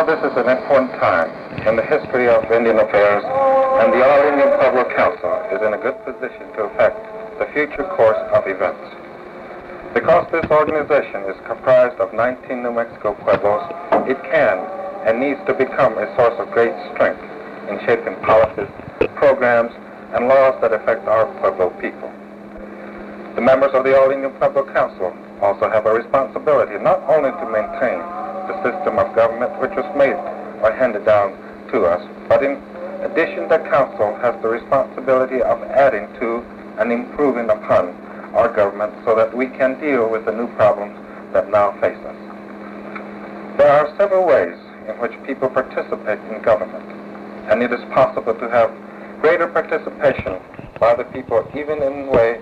Now this is an important time in the history of Indian affairs, and the All-Indian Pueblo Council is in a good position to affect the future course of events. Because this organization is comprised of 19 New Mexico Pueblos, it can and needs to become a source of great strength in shaping policies, programs, and laws that affect our Pueblo people. The members of the All-Indian Pueblo Council also have a responsibility not only to maintain the system of government which was made or handed down to us, but in addition, the Council has the responsibility of adding to and improving upon our government so that we can deal with the new problems that now face us. There are several ways in which people participate in government, and it is possible to have greater participation by the people even in way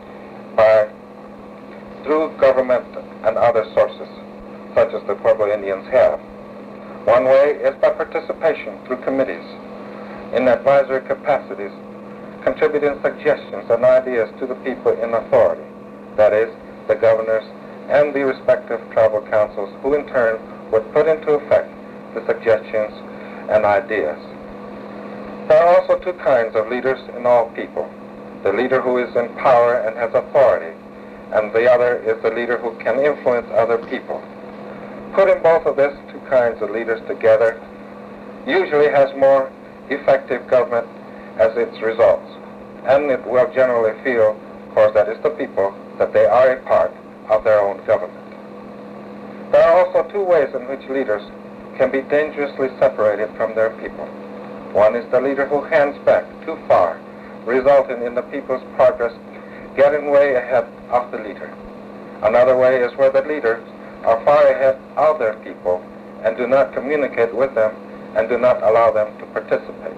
through government and other sources, such as the Pueblo Indians have. One way is by participation through committees in advisory capacities, contributing suggestions and ideas to the people in authority, that is, the governors and the respective tribal councils, who in turn would put into effect the suggestions and ideas. There are also two kinds of leaders in all people: the leader who is in power and has authority, and the other is the leader who can influence other people. Putting both of these two kinds of leaders together usually has more effective government as its results, and it will generally feel, of course, that is the people, that they are a part of their own government. There are also two ways in which leaders can be dangerously separated from their people. One is the leader who hands back too far, resulting in the people's progress getting way ahead of the leader. Another way is where the leaders are far ahead of their people and do not communicate with them and do not allow them to participate.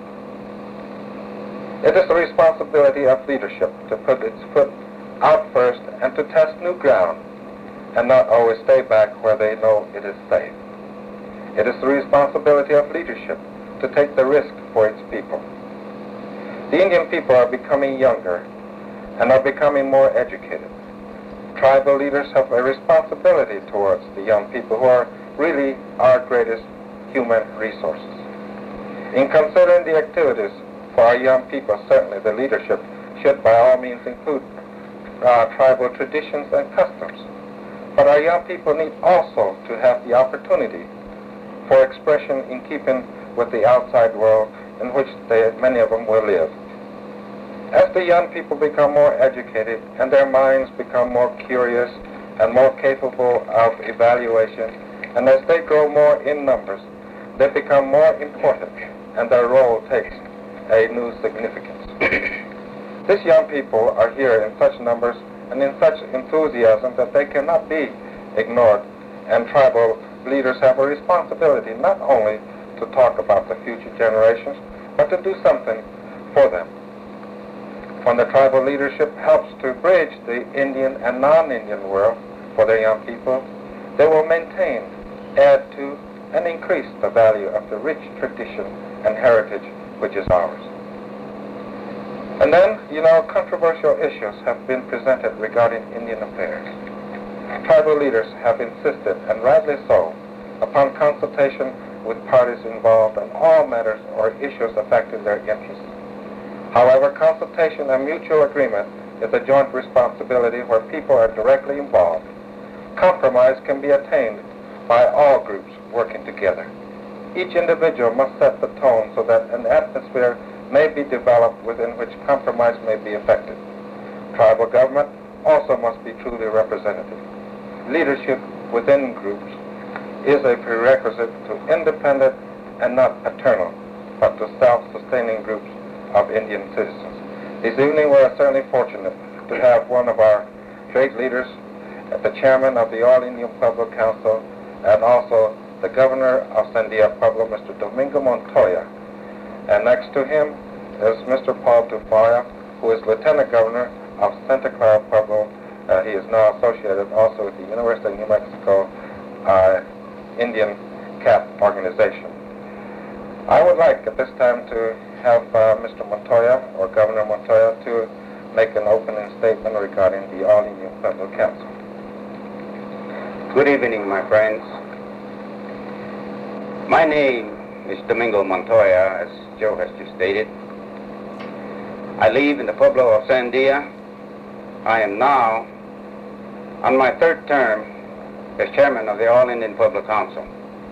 It is the responsibility of leadership to put its foot out first and to test new ground and not always stay back where they know it is safe. It is the responsibility of leadership to take the risk for its people. The Indian people are becoming younger and are becoming more educated. Tribal leaders have a responsibility towards the young people who are really our greatest human resources. In considering the activities for our young people, certainly the leadership should by all means include tribal traditions and customs. But our young people need also to have the opportunity for expression in keeping with the outside world in which many of them will live. As the young people become more educated and their minds become more curious and more capable of evaluation, and as they grow more in numbers, they become more important and their role takes a new significance. These young people are here in such numbers and in such enthusiasm that they cannot be ignored, and tribal leaders have a responsibility not only to talk about the future generations, but to do something for them. When the tribal leadership helps to bridge the Indian and non-Indian world for their young people, they will maintain, add to, and increase the value of the rich tradition and heritage which is ours. And then, controversial issues have been presented regarding Indian affairs. Tribal leaders have insisted, and rightly so, upon consultation with parties involved on all matters or issues affecting their interests. However, consultation and mutual agreement is a joint responsibility where people are directly involved. Compromise can be attained by all groups working together. Each individual must set the tone so that an atmosphere may be developed within which compromise may be effected. Tribal government also must be truly representative. Leadership within groups is a prerequisite to independent and not paternal, but to self-sustaining groups of Indian citizens. This evening we are certainly fortunate to have one of our great leaders, the chairman of the All-Indian Pueblo Council, and also the governor of Sandia Pueblo, Mr. Domingo Montoya. And next to him is Mr. Paul Tufaya, who is lieutenant governor of Santa Clara Pueblo. He is now associated also with the University of New Mexico Indian CAP organization. I would like at this time to have Mr. Montoya, or Governor Montoya, to make an opening statement regarding the All-Indian Pueblo Council. Good evening, my friends. My name is Domingo Montoya, as Joe has just stated. I live in the Pueblo of Sandia. I am now on my third term as chairman of the All-Indian Pueblo Council.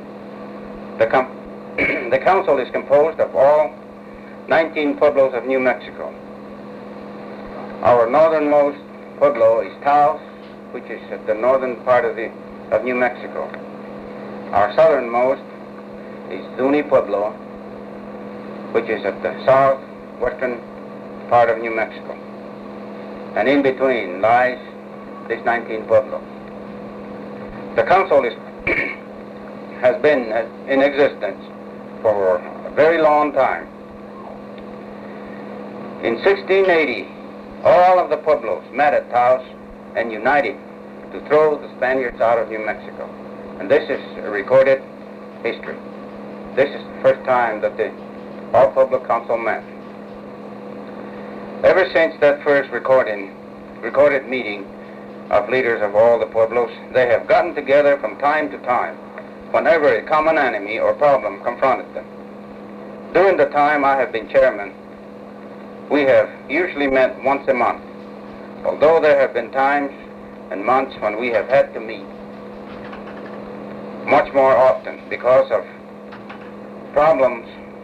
The council is composed of all 19 pueblos of New Mexico. Our northernmost pueblo is Taos, which is at the northern part of New Mexico. Our southernmost is Zuni Pueblo, which is at the southwestern part of New Mexico. And in between lies these 19 pueblos. The council has been in existence for a very long time. In 1680, all of the pueblos met at Taos and united to throw the Spaniards out of New Mexico. And this is a recorded history. This is the first time that the All Pueblo Council met. Ever since that first recorded meeting of leaders of all the pueblos, they have gotten together from time to time whenever a common enemy or problem confronted them. During the time I have been chairman, we have usually met once a month, although there have been times and months when we have had to meet much more often because of problems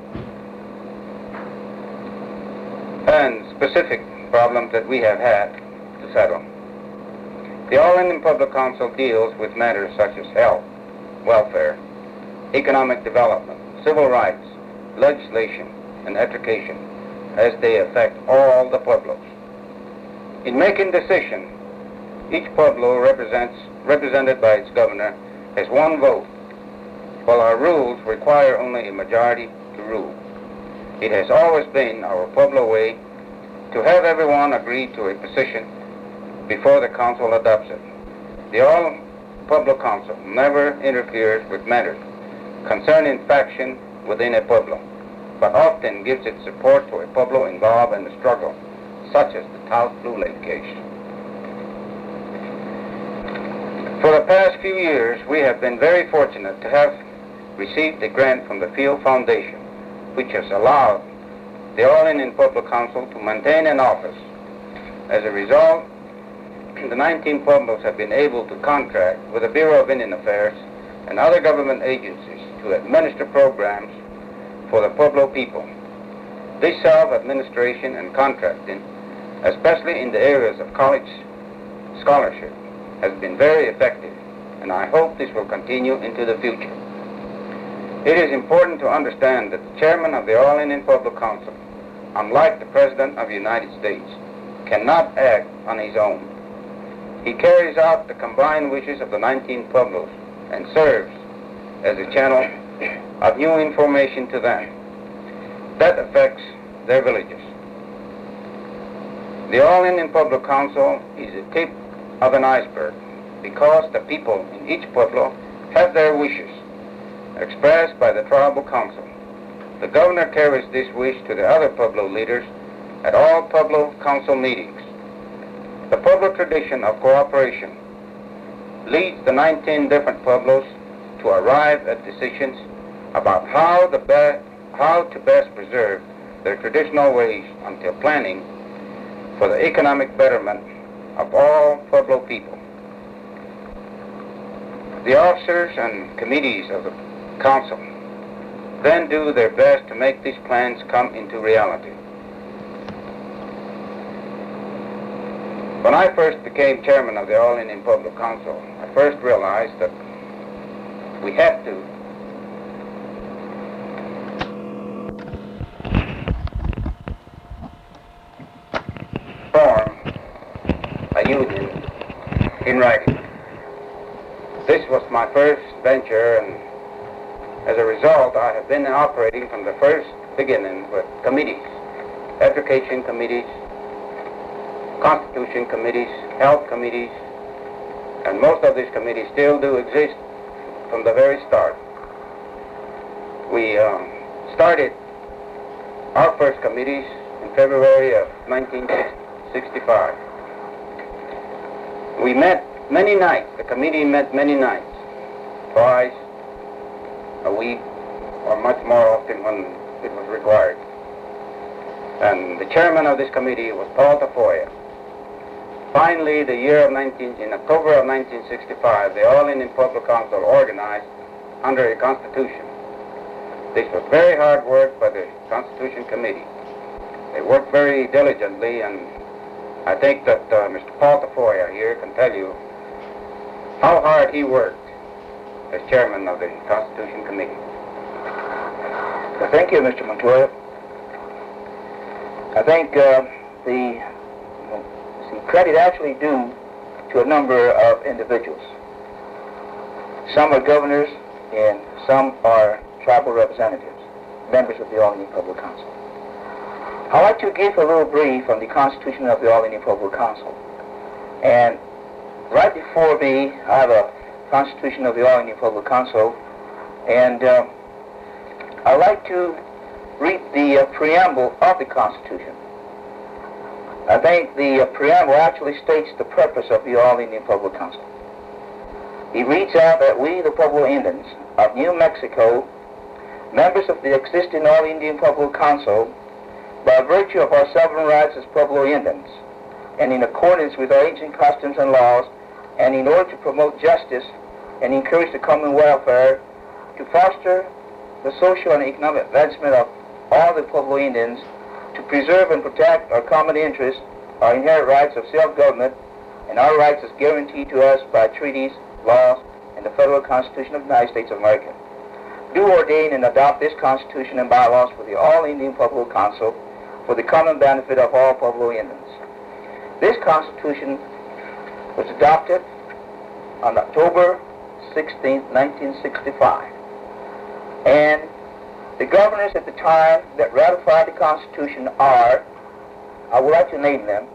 and specific problems that we have had to settle. The All-Indian Pueblo Council deals with matters such as health, welfare, economic development, civil rights, legislation, and education as they affect all the pueblos. In making decisions, each pueblo represented by its governor has one vote, while our rules require only a majority to rule. It has always been our pueblo way to have everyone agree to a position before the council adopts it. The All Pueblo Council never interferes with matters concerning faction within a pueblo, but often gives its support to a pueblo involved in the struggle, such as the Taos Blue Lake case. For the past few years, we have been very fortunate to have received a grant from the Field Foundation, which has allowed the All-Indian Pueblo Council to maintain an office. As a result, the 19 pueblos have been able to contract with the Bureau of Indian Affairs and other government agencies to administer programs for the Pueblo people. This self-administration and contracting, especially in the areas of college scholarship, has been very effective, and I hope this will continue into the future. It is important to understand that the chairman of the All-Indian Pueblo Council, unlike the President of the United States, cannot act on his own. He carries out the combined wishes of the 19 pueblos and serves as a channel of new information to them that affects their villages. The All-Indian Pueblo Council is the tip of an iceberg because the people in each pueblo have their wishes expressed by the tribal council. The governor carries this wish to the other pueblo leaders at all pueblo council meetings. The pueblo tradition of cooperation leads the 19 different pueblos to arrive at decisions about how to best preserve their traditional ways until planning for the economic betterment of all pueblo people. The officers and committees of the council then do their best to make these plans come into reality. When I first became chairman of the All-Indian Pueblo Council, I first realized that we had to form a union in writing. This was my first venture, and as a result, I have been operating from the first beginning with committees, education committees, constitution committees, health committees, and most of these committees still do exist from the very start. We started our first committees in February of 1965. We met many nights. The committee met many nights, twice a week, or much more often when it was required. And the chairman of this committee was Paul Tafoya. Finally, in October of 1965, the All Indian Public Council organized under a constitution. This was very hard work by the Constitution Committee. They worked very diligently, and I think that Mr. Paul Tafoya here can tell you how hard he worked as chairman of the Constitution Committee. Well, thank you, Mr. Montoya. I think the credit actually due to a number of individuals. Some are governors and some are tribal representatives, members of the All Indian Public Council. I'd like to give a little brief on the Constitution of the All Indian Public Council. And right before me, I have a Constitution of the All Indian Public Council, and I'd like to read the preamble of the Constitution. I think the preamble actually states the purpose of the All Indian Public Council. It reads out that we, the Pueblo Indians of New Mexico, members of the existing All Indian Public Council, by virtue of our sovereign rights as Pueblo Indians, and in accordance with our ancient customs and laws, and in order to promote justice and encourage the common welfare, to foster the social and economic advancement of all the Pueblo Indians, to preserve and protect our common interests, our inherent rights of self-government, and our rights as guaranteed to us by treaties, laws, and the Federal Constitution of the United States of America. Do ordain and adopt this Constitution and bylaws for the All Indian Pueblo Council for the common benefit of all Pueblo Indians. This Constitution was adopted on October 16, 1965. And the governors at the time that ratified the Constitution are, I would like to name them,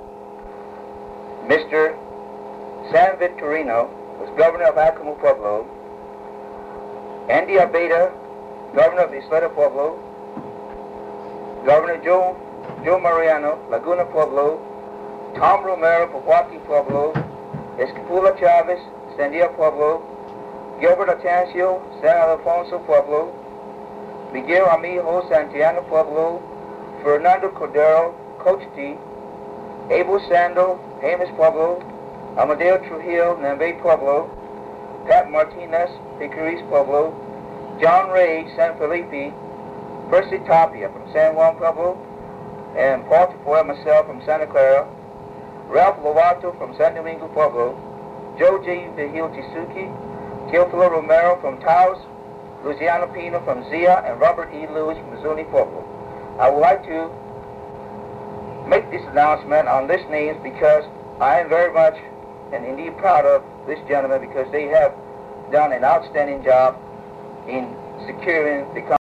Mr. San Victorino was governor of Acoma Pueblo, Andy Abeda, governor of Isleta Pueblo, Governor Joe Mariano, Laguna Pueblo, Tom Romero, Pehuaqui Pueblo, Escapula Chavez, Sandia Pueblo, Gilbert Atancio, San Alfonso Pueblo, Miguel Amijo, Santiano Pueblo, Fernando Cordero, Cochiti, Abel Sando, Jemez Pueblo, Amadeo Trujillo, Nambe Pueblo, Pat Martinez, Picaris Pueblo, John Ray, San Felipe, Percy Tapia from San Juan Pueblo, and Paul Tafoya, myself from Santa Clara, Ralph Lovato from San Domingo Pueblo, Joe J. Vigil Chisuki, Teofilo Romero from Taos, Luciano Pino from Zia, and Robert E. Lewis from Zuni Pueblo. I would like to make this announcement on this names because I am very much and indeed proud of this gentleman because they have done an outstanding job in securing the